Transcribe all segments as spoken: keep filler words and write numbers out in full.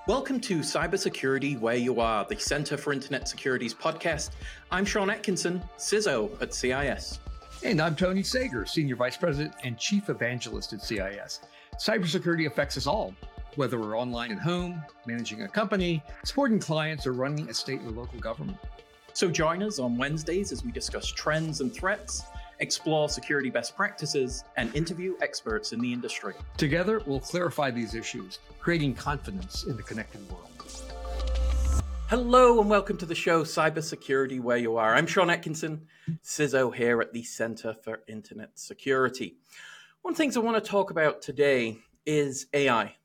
Welcome to Cybersecurity Where You Are, the Center for Internet Security's podcast. I'm Sean Atkinson, C I S O at C I S. And I'm Tony Sager, Senior Vice President and Chief Evangelist at C I S. Cybersecurity affects us all, whether we're online at home, managing a company, supporting clients, or running a state or local government. So join us on Wednesdays as we discuss trends and threats, explore security best practices, and interview experts in the industry. Together, we'll clarify these issues, creating confidence in the connected world. Hello and welcome to the show, Cybersecurity Where You Are. I'm Sean Atkinson, C I S O here at the Center for Internet Security. One of the things I want to talk about today is A I.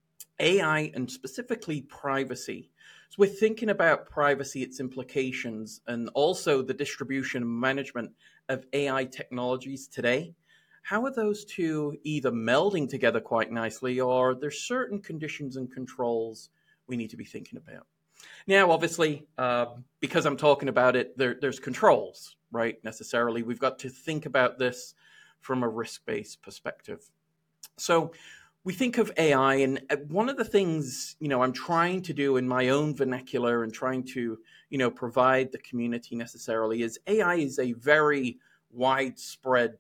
A I and specifically privacy. So we're thinking about privacy, its implications, and also the distribution and management of A I technologies today. How are those two either melding together quite nicely, or there's certain conditions and controls we need to be thinking about? Now, obviously, uh, because I'm talking about it, there, there's controls, right? Necessarily, we've got to think about this from a risk-based perspective. So we think of A I, and one of the things, you know, I'm trying to do in my own vernacular and trying to, you know, provide the community necessarily is A I is a very widespread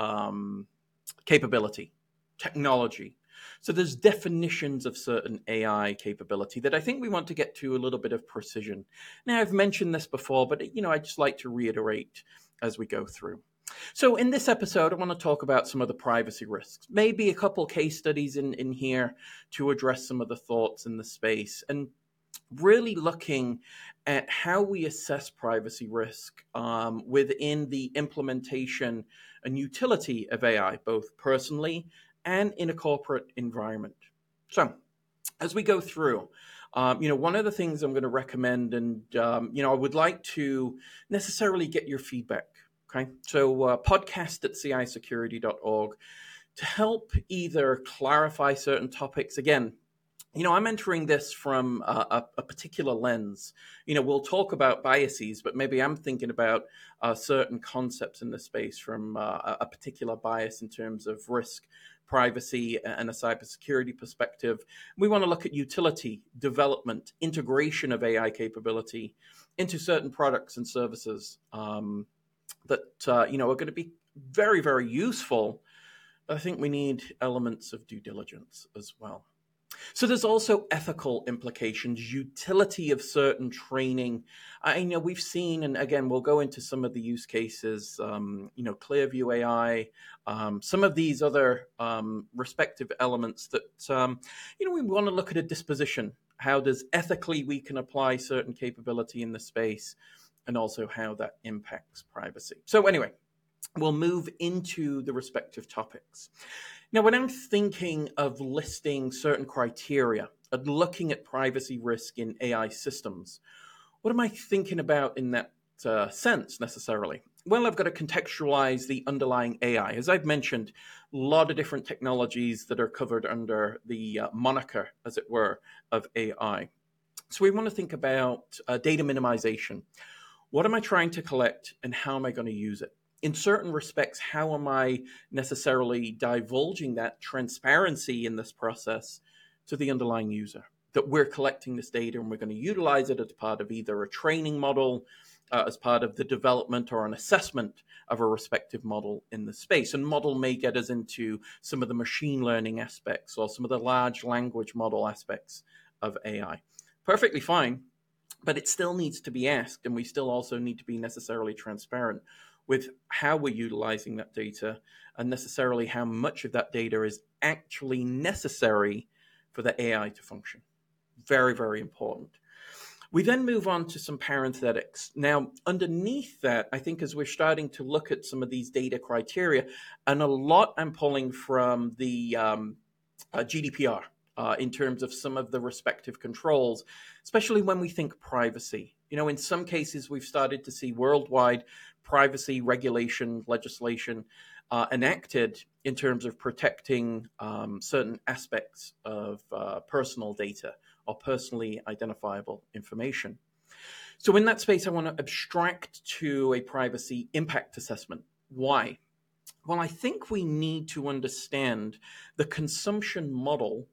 um, capability, technology. So there's definitions of certain A I capability that I think we want to get to a little bit of precision. Now, I've mentioned this before, but, you know, I just like to reiterate as we go through. So in this episode, I want to talk about some of the privacy risks, maybe a couple case studies in, in here to address some of the thoughts in the space, and really looking at how we assess privacy risk um, within the implementation and utility of A I, both personally and in a corporate environment. So as we go through, um, you know, one of the things I'm going to recommend, and, um, you know, I would like to necessarily get your feedback. Okay, so uh, podcast at C I security dot org to help either clarify certain topics. Again, you know, I'm entering this from a, a, a particular lens. You know, we'll talk about biases, but maybe I'm thinking about uh, certain concepts in the space from uh, a particular bias in terms of risk, privacy, and a cybersecurity perspective. We want to look at utility, development, integration of A I capability into certain products and services. Um, that, uh, you know, are going to be very, very useful. I think we need elements of due diligence as well. So there's also ethical implications, utility of certain training. I know we've seen, and again, we'll go into some of the use cases, um, you know, Clearview A I, um, some of these other um, respective elements that, um, you know, we want to look at a disposition. How does ethically we can apply certain capability in the space, and also how that impacts privacy. So anyway, we'll move into the respective topics. Now, when I'm thinking of listing certain criteria, of looking at privacy risk in A I systems, what am I thinking about in that uh, sense necessarily? Well, I've got to contextualize the underlying A I. As I've mentioned, a lot of different technologies that are covered under the uh, moniker, as it were, of A I. So we want to think about uh, data minimization. What am I trying to collect and how am I going to use it? In certain respects, how am I necessarily divulging that transparency in this process to the underlying user? That we're collecting this data and we're going to utilize it as part of either a training model, uh, as part of the development or an assessment of a respective model in the space. And model may get us into some of the machine learning aspects or some of the large language model aspects of A I. Perfectly fine. But it still needs to be asked, and we still also need to be necessarily transparent with how we're utilizing that data and necessarily how much of that data is actually necessary for the A I to function. Very, very important. We then move on to some parenthetics. Now, underneath that, I think as we're starting to look at some of these data criteria, and a lot I'm pulling from the um, uh, G D P R. Uh, in terms of some of the respective controls, especially when we think privacy. You know, in some cases, we've started to see worldwide privacy regulation legislation uh, enacted in terms of protecting um, certain aspects of uh, personal data or personally identifiable information. So in that space, I want to abstract to a privacy impact assessment. Why? Well, I think we need to understand the consumption model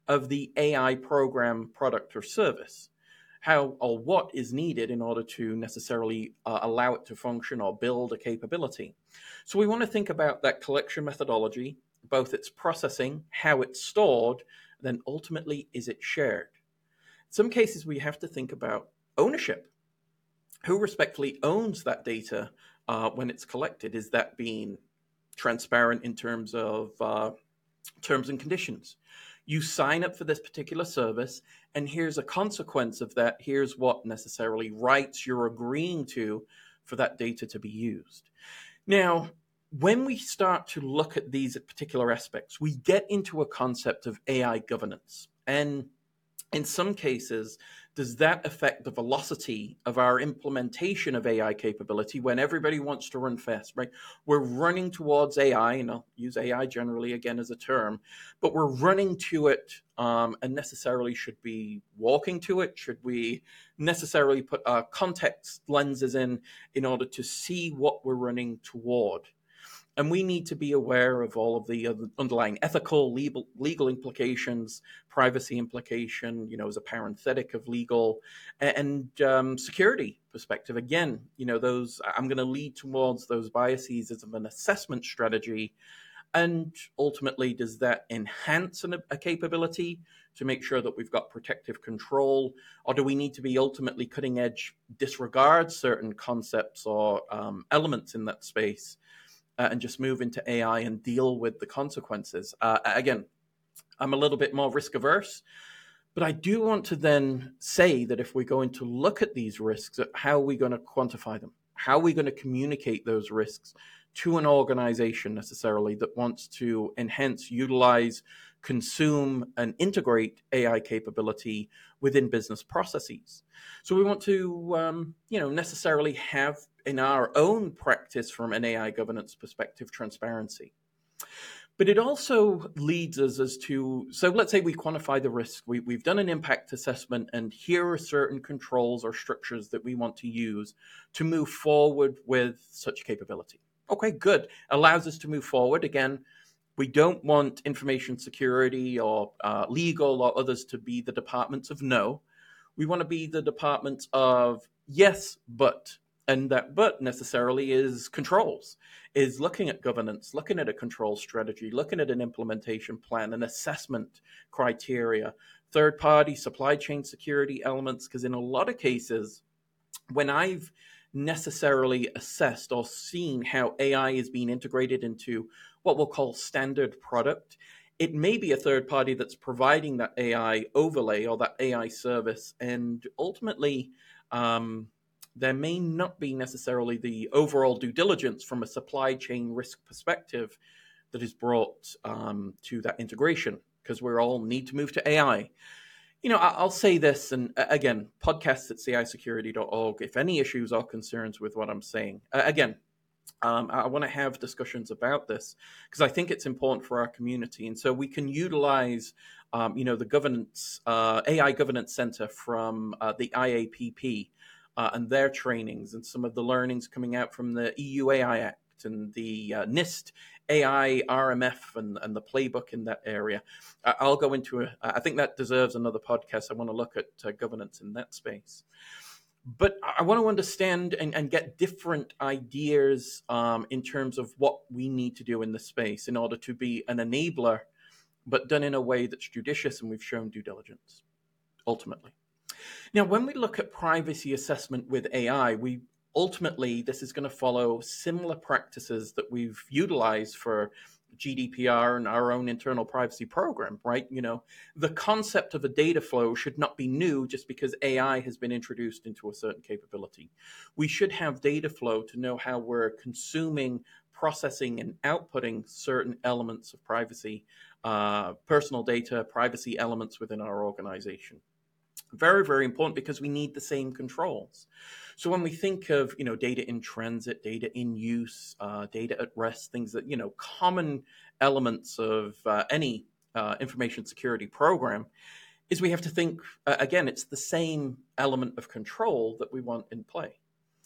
of the A I program, product, or service. How or what is needed in order to necessarily uh, allow it to function or build a capability. So we want to think about that collection methodology, both its processing, how it's stored, then ultimately is it shared. In some cases, we have to think about ownership. Who respectfully owns that data uh, when it's collected? Is that being transparent in terms of uh, terms and conditions? You sign up for this particular service, and here's a consequence of that. Here's what necessarily rights you're agreeing to for that data to be used. Now, when we start to look at these particular aspects, we get into a concept of A I governance. And in some cases, does that affect the velocity of our implementation of A I capability when everybody wants to run fast, right? We're running towards A I, and I'll use A I generally again as a term, but we're running to it um, and necessarily should be walking to it. Should we necessarily put our context lenses in in order to see what we're running toward? And we need to be aware of all of the underlying ethical, legal, legal implications, privacy implication, you know, as a parenthetic of legal, and um, security perspective. Again, you know, those, I'm going to lead towards those biases as an assessment strategy. And ultimately, does that enhance an, a capability to make sure that we've got protective control? Or do we need to be ultimately cutting edge, disregard certain concepts or um, elements in that space? Uh, and just move into A I and deal with the consequences. Uh, again, I'm a little bit more risk averse, but I do want to then say that if we're going to look at these risks, how are we going to quantify them? How are we going to communicate those risks to an organization necessarily that wants to enhance, utilize, consume, and integrate A I capability within business processes? So we want to, um, you know, necessarily have in our own practice from an A I governance perspective, transparency. But it also leads us as to, so let's say we quantify the risk. We, we've done an impact assessment, and here are certain controls or structures that we want to use to move forward with such capability. Okay, good. Allows us to move forward. Again, we don't want information security or uh, legal or others to be the departments of no. We want to be the departments of yes, but. And that but necessarily is controls, is looking at governance, looking at a control strategy, looking at an implementation plan, an assessment criteria, third-party supply chain security elements, because in a lot of cases, when I've necessarily assessed or seen how A I is being integrated into what we'll call standard product, it may be a third party that's providing that A I overlay or that A I service, and ultimately, um, there may not be necessarily the overall due diligence from a supply chain risk perspective that is brought um, to that integration, because we all need to move to A I. You know, I'll say this, and again, podcasts at c i security dot org, if any issues or concerns with what I'm saying. Uh, again, um, I want to have discussions about this because I think it's important for our community. And so we can utilize, um, you know, the governance, uh, A I Governance Center from uh, the I A P P, Uh, and their trainings and some of the learnings coming out from the E U A I Act and the uh, NIST A I R M F and, and the playbook in that area. Uh, I'll go into a, I think that deserves another podcast. I want to look at uh, governance in that space. But I want to understand and, and get different ideas um, in terms of what we need to do in this space in order to be an enabler, but done in a way that's judicious, and we've shown due diligence, ultimately. Now, when we look at privacy assessment with A I, we ultimately, this is going to follow similar practices that we've utilized for G D P R and our own internal privacy program, right? You know, the concept of a data flow should not be new just because A I has been introduced into a certain capability. We should have data flow to know how we're consuming, processing, and outputting certain elements of privacy, uh, personal data, privacy elements within our organization. Very, very important because we need the same controls. So when we think of, you know, data in transit, data in use, uh, data at rest, things that, you know, common elements of uh, any uh, information security program, is we have to think, uh, again, it's the same element of control that we want in play.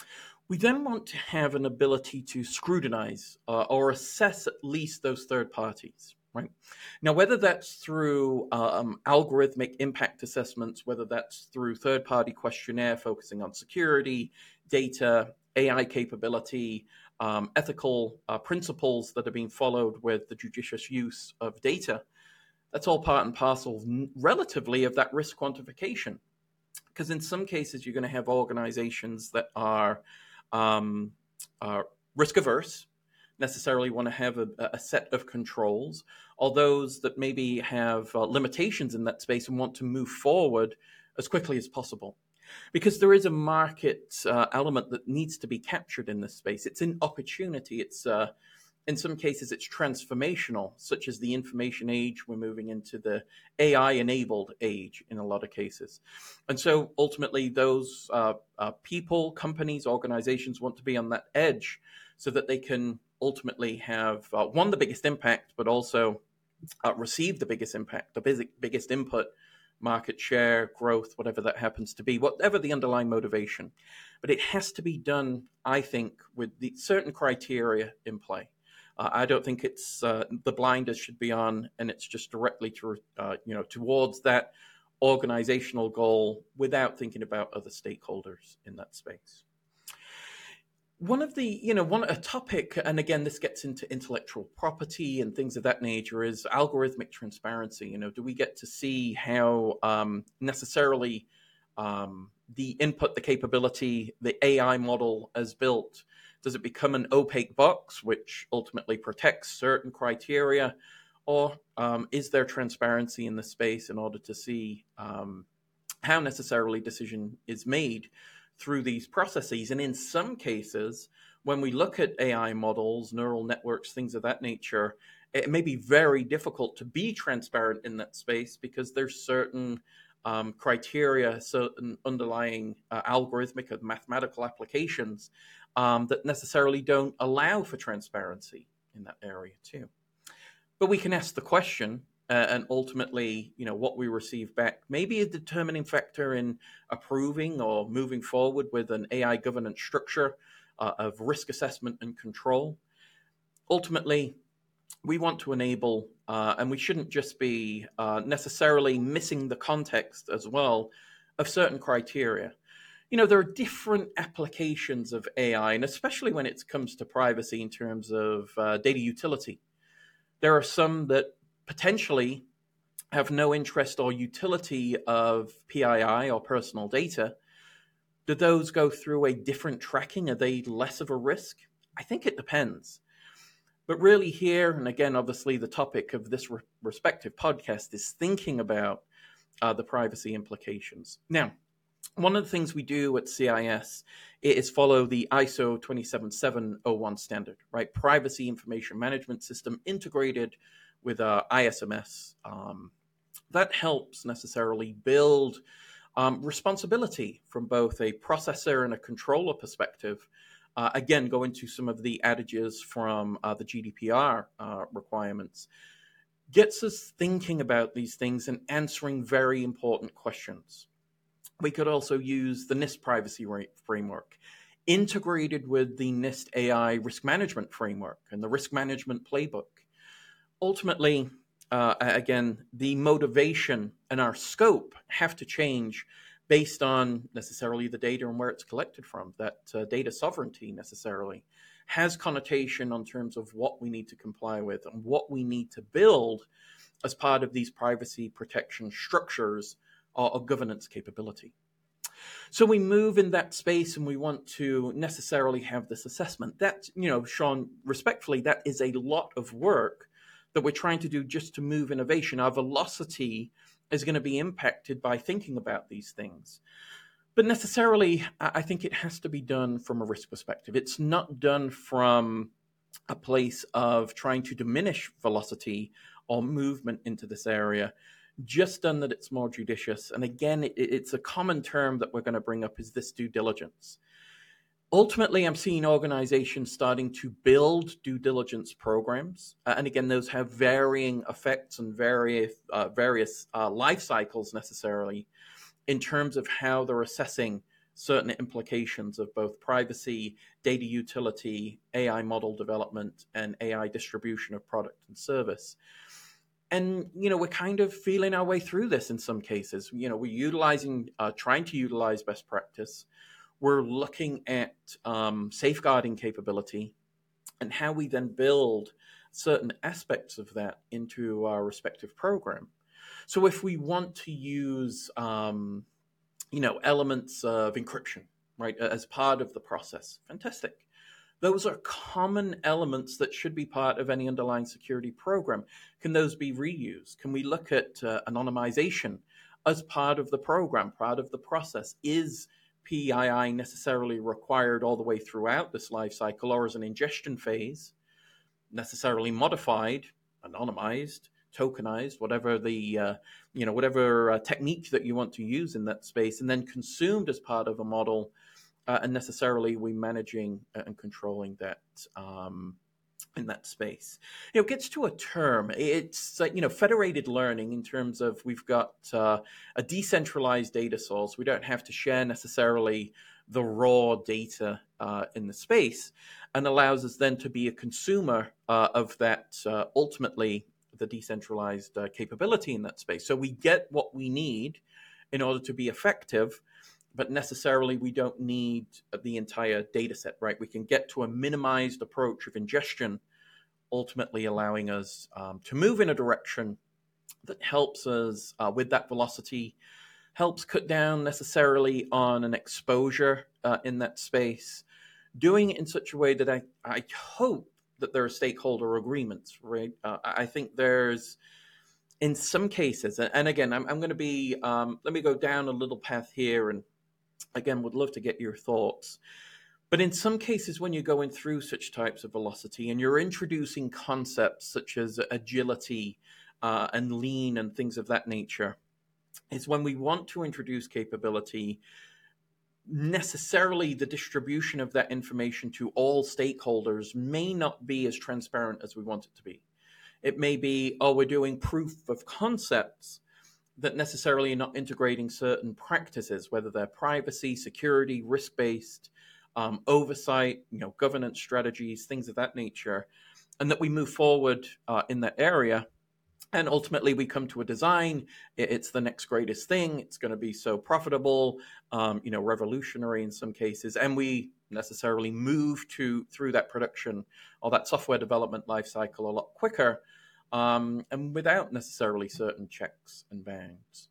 We then want to have an ability to scrutinize uh, or assess at least those third parties. right? Now, whether that's through um, algorithmic impact assessments, whether that's through third-party questionnaire focusing on security, data, A I capability, um, ethical uh, principles that are being followed with the judicious use of data, that's all part and parcel relatively of that risk quantification. Because in some cases, you're going to have organizations that are um, uh, risk averse, necessarily want to have a, a set of controls, or those that maybe have uh, limitations in that space and want to move forward as quickly as possible. Because there is a market uh, element that needs to be captured in this space. It's an opportunity. It's uh, in some cases, it's transformational, such as the information age. We're moving into the A I-enabled age in a lot of cases. And so ultimately, those uh, uh, people, companies, organizations want to be on that edge so that they can ultimately have, uh, one, the biggest impact, but also uh, receive the biggest impact, the big, biggest input, market share, growth, whatever that happens to be, whatever the underlying motivation. But it has to be done, I think, with the certain criteria in play. Uh, I don't think it's uh, the blinders should be on, and it's just directly to uh, you know towards that organizational goal without thinking about other stakeholders in that space. One of the you know one a topic, and again this gets into intellectual property and things of that nature, is algorithmic transparency. You know, do we get to see how um, necessarily um, the input, the capability, the A I model as built? Does it become an opaque box, which ultimately protects certain criteria? Or um, is there transparency in the space in order to see um, how necessarily decision is made through these processes? And in some cases, when we look at A I models, neural networks, things of that nature, it may be very difficult to be transparent in that space because there's certain um, criteria, certain underlying uh, algorithmic or mathematical applications Um, that necessarily don't allow for transparency in that area too. But we can ask the question, uh, and ultimately, you know, what we receive back may be a determining factor in approving or moving forward with an A I governance structure uh, of risk assessment and control. Ultimately, we want to enable, uh, and we shouldn't just be uh, necessarily missing the context as well of certain criteria. You know, there are different applications of A I, and especially when it comes to privacy in terms of uh, data utility. There are some that potentially have no interest or utility of P I I or personal data. Do those go through a different tracking? Are they less of a risk? I think it depends. But really here, and again, obviously the topic of this re- respective podcast is thinking about uh, the privacy implications. Now, one of the things we do at C I S is follow the I S O twenty-seven seven oh one standard, right? Privacy Information Management System integrated with uh, I S M S. Um, that helps necessarily build um, responsibility from both a processor and a controller perspective. Uh, again, go into some of the adages from uh, the G D P R uh, requirements. Gets us thinking about these things and answering very important questions. We could also use the NIST privacy framework, integrated with the NIST A I risk management framework and the risk management playbook. Ultimately, uh, again, the motivation and our scope have to change based on necessarily the data and where it's collected from. That uh, data sovereignty necessarily has connotation on terms of what we need to comply with and what we need to build as part of these privacy protection structures or governance capability. So we move in that space and we want to necessarily have this assessment. That, you know, Sean, respectfully, that is a lot of work that we're trying to do just to move innovation. Our velocity is going to be impacted by thinking about these things. But necessarily, I think it has to be done from a risk perspective. It's not done from a place of trying to diminish velocity or movement into this area. Just done that it's more judicious. And again, it, it's a common term that we're going to bring up is this due diligence. Ultimately, I'm seeing organizations starting to build due diligence programs. Uh, and again, those have varying effects and various, uh, various uh, life cycles necessarily in terms of how they're assessing certain implications of both privacy, data utility, A I model development, and A I distribution of product and service. And, you know, we're kind of feeling our way through this in some cases. You know, we're utilizing, uh, trying to utilize best practice. We're looking at um, safeguarding capability and how we then build certain aspects of that into our respective program. So if we want to use, um, you know, elements of encryption, right, as part of the process, fantastic. Those are common elements that should be part of any underlying security program. Can those be reused? Can we look at uh, anonymization as part of the program, part of the process? Is P I I necessarily required all the way throughout this life cycle, or as an ingestion phase, necessarily modified, anonymized, tokenized, whatever the uh, you know whatever uh, technique that you want to use in that space, and then consumed as part of a model? Uh, and necessarily we managing and controlling that um, in that space. You know, it gets to a term. It's uh, you know federated learning in terms of we've got uh, a decentralized data source. We don't have to share necessarily the raw data uh, in the space, and allows us then to be a consumer uh, of that uh, ultimately the decentralized uh, capability in that space. So we get what we need in order to be effective, but necessarily we don't need the entire data set, right? We can get to a minimized approach of ingestion, ultimately allowing us um, to move in a direction that helps us uh, with that velocity, helps cut down necessarily on an exposure uh, in that space, doing it in such a way that I, I hope that there are stakeholder agreements, right? Uh, I think there's, in some cases, and again, I'm, I'm going to be, um, let me go down a little path here, and again, would love to get your thoughts. But in some cases, when you're going through such types of velocity and you're introducing concepts such as agility uh, and lean and things of that nature, is when we want to introduce capability, necessarily the distribution of that information to all stakeholders may not be as transparent as we want it to be. It may be, oh, we're doing proof of concepts that necessarily are not integrating certain practices, whether they're privacy, security, risk-based, um, oversight, you know, governance strategies, things of that nature, and that we move forward uh, in that area. And ultimately, we come to a design. It's the next greatest thing. It's going to be so profitable, um, you know, revolutionary in some cases. And we necessarily move to through that production or that software development lifecycle a lot quicker, um, and without necessarily certain checks and bounds.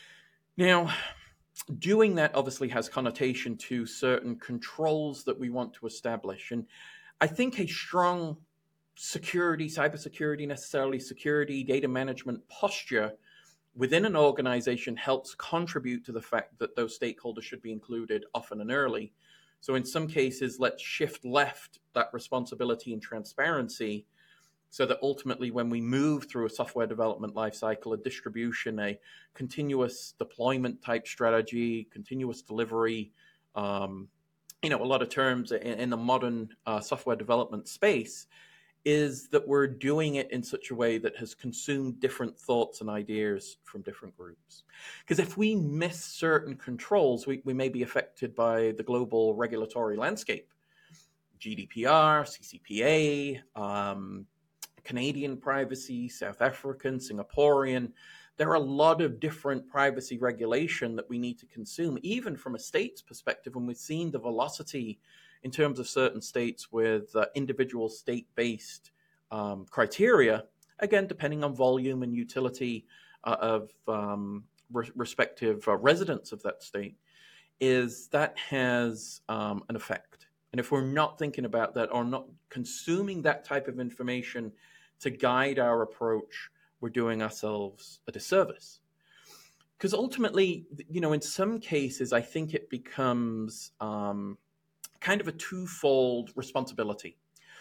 Now, doing that obviously has connotation to certain controls that we want to establish. And I think a strong security, cybersecurity, necessarily security, data management posture within an organization helps contribute to the fact that those stakeholders should be included often and early. So in some cases, let's shift left that responsibility and transparency so that ultimately when we move through a software development lifecycle, a distribution, a continuous deployment type strategy, continuous delivery, um, you know, a lot of terms in, in the modern uh, software development space, is that we're doing it in such a way that has consumed different thoughts and ideas from different groups. Because if we miss certain controls, we, we may be affected by the global regulatory landscape. G D P R, C C P A, um, Canadian privacy, South African, Singaporean. There are a lot of different privacy regulation that we need to consume, even from a state's perspective, when we've seen the velocity in terms of certain states with uh, individual state-based um, criteria, again, depending on volume and utility uh, of um, re- respective uh, residents of that state, is that has um, an effect. And if we're not thinking about that or not consuming that type of information to guide our approach, we're doing ourselves a disservice. Because ultimately, you know, in some cases, I think it becomes um, kind of a twofold responsibility.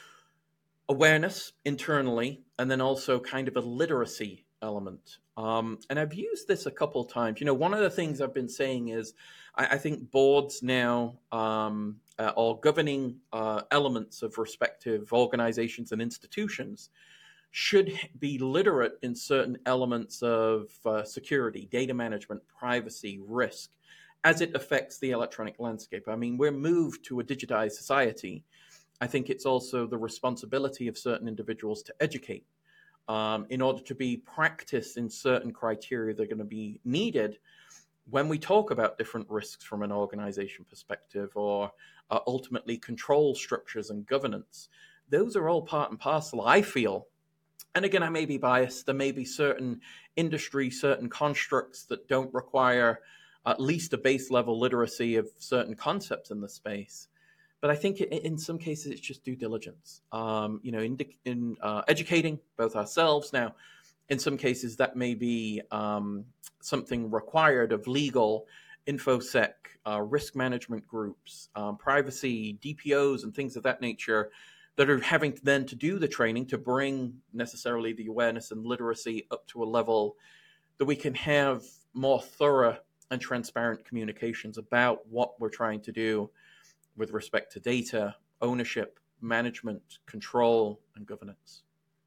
Awareness internally, and then also kind of a literacy element. Um, and I've used this a couple of times. You know, one of the things I've been saying is I, I think boards now um, uh, or governing uh, elements of respective organizations and institutions should be literate in certain elements of uh, security, data management, privacy, risk, as it affects the electronic landscape. I mean, we're moved to a digitized society. I think it's also the responsibility of certain individuals to educate um, in order to be practiced in certain criteria that are going to be needed when we talk about different risks from an organization perspective, or uh, ultimately control structures and governance. Those are all part and parcel, I feel. And again, I may be biased. There may be certain industry, certain constructs that don't require at least a base level literacy of certain concepts in the space. But I think in some cases it's just due diligence. Um, you know, in, in uh, educating both ourselves now. In some cases, that may be um, something required of legal, InfoSec, uh, risk management groups, um, privacy, D P Os, and things of that nature that are having to then to do the training to bring necessarily the awareness and literacy up to a level that we can have more thorough and transparent communications about what we're trying to do with respect to data, ownership, management, control, and governance.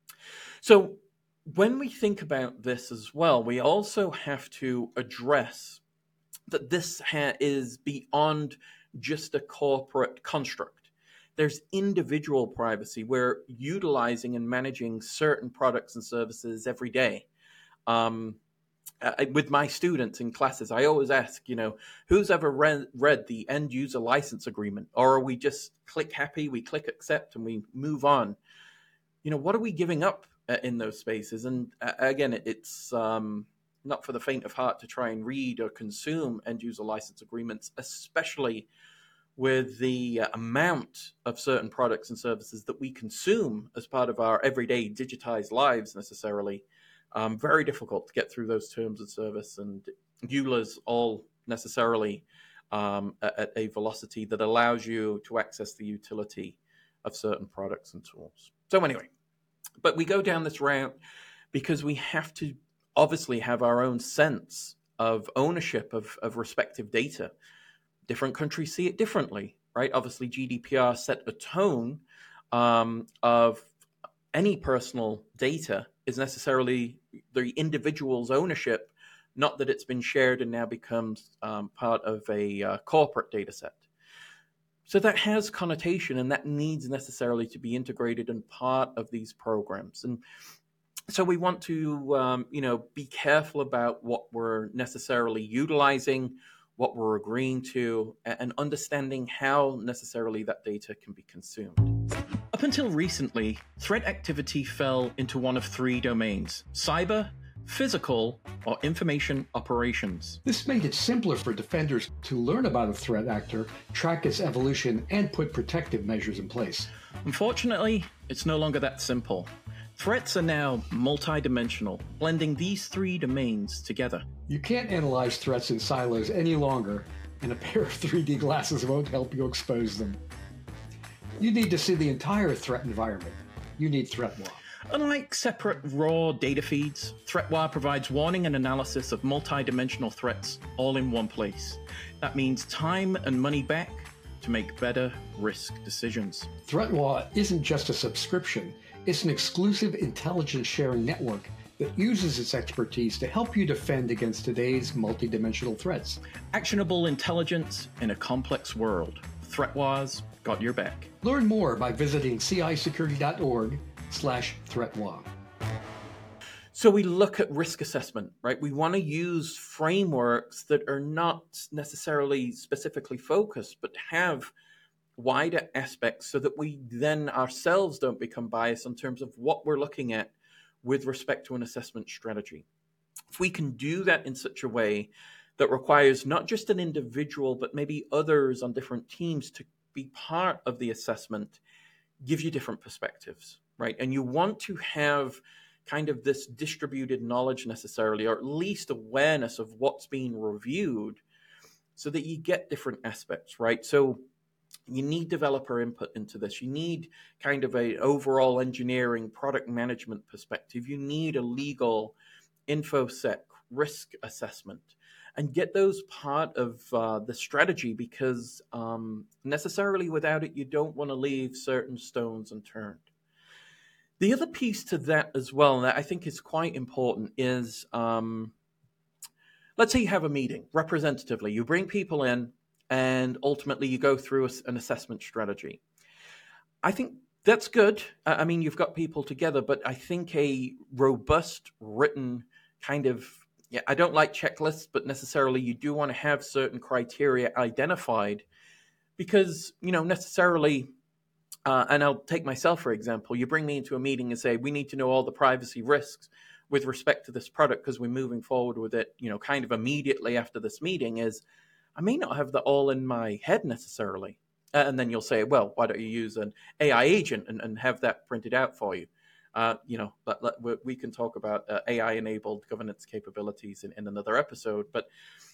So when we think about this as well, we also have to address that this ha- is beyond just a corporate construct. There's individual privacy. We're utilizing and managing certain products and services every day. Um, I, with my students in classes, I always ask, you know, who's ever read, read the end user license agreement? Or are we just click happy, we click accept, and we move on? You know, what are we giving up in those spaces? And uh, again, it's um, not for the faint of heart to try and read or consume end user license agreements, especially with the uh, amount of certain products and services that we consume as part of our everyday digitized lives necessarily. Um, very difficult to get through those terms of service and E U L As all necessarily um, at, at a velocity that allows you to access the utility of certain products and tools. So anyway, but we go down this route because we have to obviously have our own sense of ownership of, of respective data. Different countries see it differently, right? Obviously, G D P R set a tone um, of any personal data is necessarily the individual's ownership, not that it's been shared and now becomes um, part of a uh, corporate data set. So that has connotation, and that needs necessarily to be integrated and part of these programs. And so we want to, um, you know, be careful about what we're necessarily utilizing, what we're agreeing to, and understanding how necessarily that data can be consumed. Up until recently, threat activity fell into one of three domains: cyber, physical, or information operations. This made it simpler for defenders to learn about a threat actor, track its evolution, and put protective measures in place. Unfortunately, it's no longer that simple. Threats are now multidimensional, blending these three domains together. You can't analyze threats in silos any longer, and a pair of three D glasses won't help you expose them. You need to see the entire threat environment. You need ThreatWire. Unlike separate raw data feeds, ThreatWire provides warning and analysis of multidimensional threats all in one place. That means time and money back to make better risk decisions. ThreatWire isn't just a subscription. It's an exclusive intelligence sharing network that uses its expertise to help you defend against today's multidimensional threats. Actionable intelligence in a complex world. ThreatWire's got your back. Learn more by visiting cisecurity.org slash ThreatWire. So we look at risk assessment, right? We want to use frameworks that are not necessarily specifically focused, but have wider aspects so that we then ourselves don't become biased in terms of what we're looking at with respect to an assessment strategy. If we can do that in such a way that requires not just an individual, but maybe others on different teams to be part of the assessment, give you different perspectives, right? And you want to have kind of this distributed knowledge necessarily, or at least awareness of what's being reviewed so that you get different aspects, right? So you need developer input into this. You need kind of a overall engineering product management perspective. You need a legal InfoSec risk assessment, and get those part of uh, the strategy, because um, necessarily without it, you don't want to leave certain stones unturned. The other piece to that as well, and that I think is quite important, is um, let's say you have a meeting representatively. You bring people in, and ultimately you go through a, an assessment strategy. I think That's good. I I mean, you've got people together, but I think a robust written kind of, yeah, I don't like checklists, but necessarily you do want to have certain criteria identified because, you know, necessarily, uh, and I'll take myself for example, you bring me into a meeting and say, we need to know all the privacy risks with respect to this product because we're moving forward with it, you know, kind of immediately after this meeting is, I may not have that all in my head necessarily. Uh, and then you'll say, well, why don't you use an A I agent and, and have that printed out for you? Uh, you know, but let, we we can talk about uh, A I-enabled governance capabilities in, in another episode. But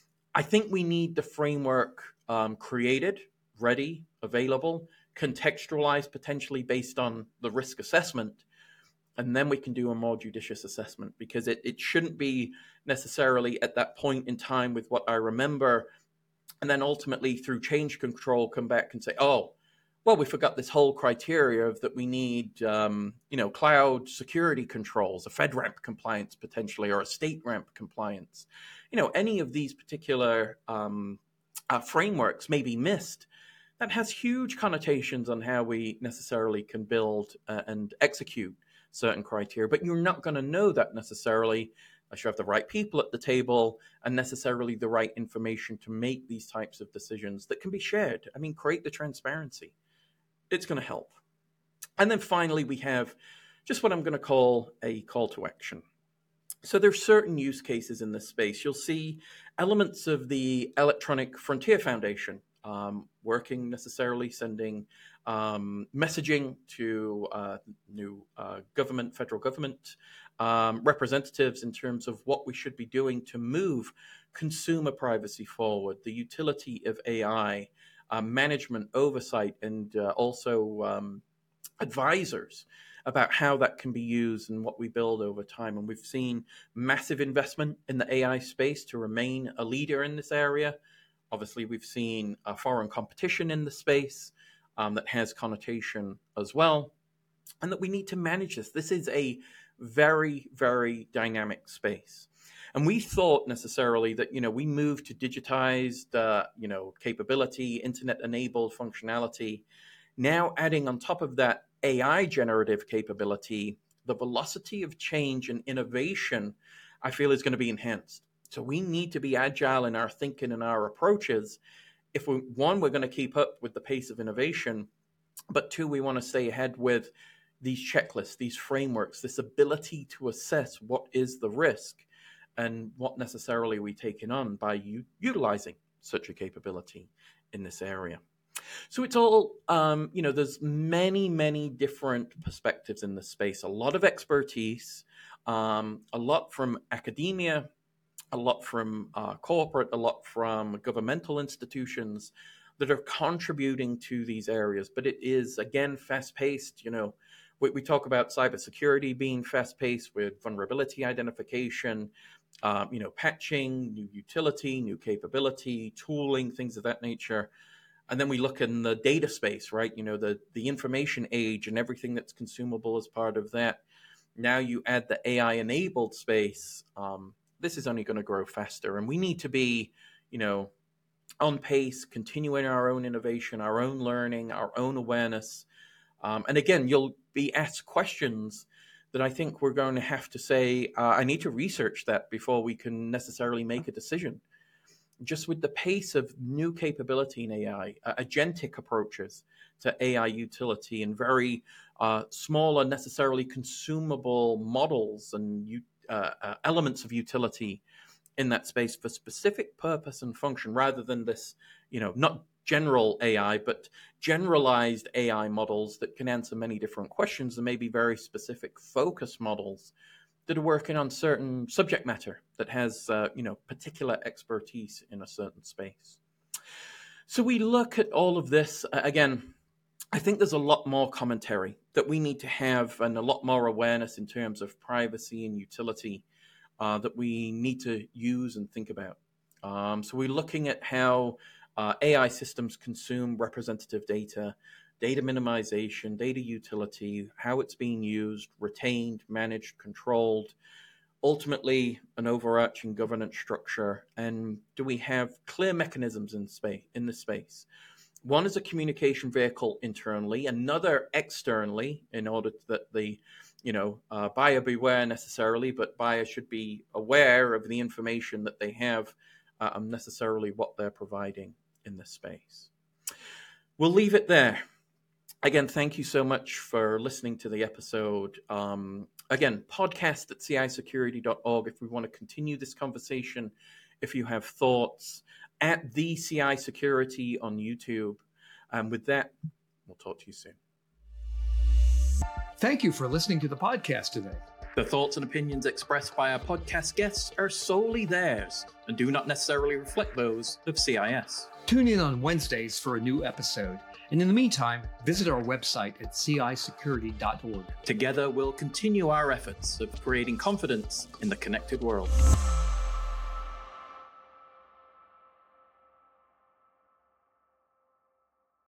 I think we need the framework um, created, ready, available, contextualized potentially based on the risk assessment, and then we can do a more judicious assessment because it, it shouldn't be necessarily at that point in time with what I remember and then ultimately through change control come back and say, oh, well, we forgot this whole criteria of that we need, um, you know, cloud security controls, a FedRAMP compliance potentially, or a StateRAMP compliance. You know, any of these particular um, uh, frameworks may be missed. That has huge connotations on how we necessarily can build uh, and execute certain criteria, but you're not going to know that necessarily unless you have the right people at the table and necessarily the right information to make these types of decisions that can be shared. I mean, create the transparency. It's going to help. And then finally, we have just what I'm going to call a call to action. So there's certain use cases in this space. You'll see elements of the Electronic Frontier Foundation um, working necessarily, sending um, messaging to uh, new uh, government, federal government um, representatives in terms of what we should be doing to move consumer privacy forward, the utility of A I, uh, management, oversight, and uh, also um, advisors about how that can be used and what we build over time. And we've seen massive investment in the A I space to remain a leader in this area. Obviously, we've seen uh, foreign competition in the space um, that has connotation as well, and that we need to manage this. This is a very, very dynamic space. And we thought necessarily that, you know, we moved to digitized, uh, you know, capability, internet-enabled functionality. Now adding on top of that A I generative capability, the velocity of change and innovation, I feel, is going to be enhanced. So we need to be agile in our thinking and our approaches. If we, one, we're going to keep up with the pace of innovation, but two, we want to stay ahead with these checklists, these frameworks, this ability to assess what is the risk and what necessarily are we taking on by u- utilizing such a capability in this area. So it's all, um, you know, there's many, many different perspectives in this space, a lot of expertise, um, a lot from academia, a lot from uh, corporate, a lot from governmental institutions that are contributing to these areas. But it is, again, fast-paced. You know, we, we talk about cybersecurity being fast-paced with vulnerability identification, um, you know, patching, new utility, new capability, tooling, things of that nature. And then we look in the data space, right? You know, the, the information age and everything that's consumable as part of that. Now you add the A I-enabled space. Um, this is only going to grow faster. And we need to be, you know, on pace, continuing our own innovation, our own learning, our own awareness. Um, and again, you'll be asked questions that I think we're going to have to say, uh, I need to research that before we can necessarily make a decision. Just with the pace of new capability in A I, uh, agentic approaches to A I utility and very uh, small and necessarily consumable models and uh, uh, elements of utility in that space for specific purpose and function rather than this, you know, not general A I, but generalized A I models that can answer many different questions and maybe very specific focus models that are working on certain subject matter that has, uh, you know, particular expertise in a certain space. So we look at all of this. Uh, again, I think there's a lot more commentary that we need to have and a lot more awareness in terms of privacy and utility uh, that we need to use and think about. Um, so we're looking at how uh, A I systems consume representative data, data minimization, data utility, how it's being used, retained, managed, controlled, ultimately an overarching governance structure, and do we have clear mechanisms in space in this space? One is a communication vehicle internally, another externally, in order that the, you know, uh, buyer beware necessarily, but buyer should be aware of the information that they have uh, and necessarily what they're providing in this space. We'll leave it there. Again, thank you so much for listening to the episode. Um, again, podcast at c i security dot org if we want to continue this conversation, if you have thoughts, at the C I Security on YouTube. And with that, we'll talk to you soon. Thank you for listening to the podcast today. The thoughts and opinions expressed by our podcast guests are solely theirs and do not necessarily reflect those of C I S. Tune in on Wednesdays for a new episode. And in the meantime, visit our website at c i security dot org. Together, we'll continue our efforts of creating confidence in the connected world.